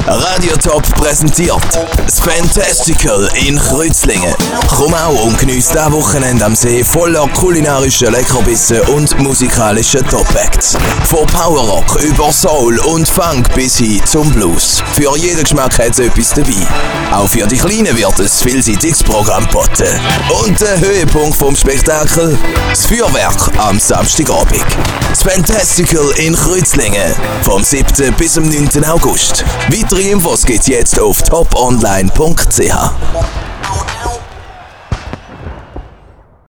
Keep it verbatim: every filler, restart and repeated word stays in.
Radio Top präsentiert das Fantastical in Kreuzlingen. Komm auch und geniess dieses Wochenende am See voller kulinarischer Leckerbissen und musikalischen Top-Acts. Von Powerrock über Soul und Funk bis hin zum Blues. Für jeden Geschmack hat es etwas dabei. Auch für die Kleinen wird ein vielseitiges Programm geboten. Und der Höhepunkt vom Spektakel? Das Feuerwerk am Samstagabend. Das Fantastical in Kreuzlingen. Vom siebten bis zum neunten August. Weitere Infos gibt's jetzt auf top online punkt c h.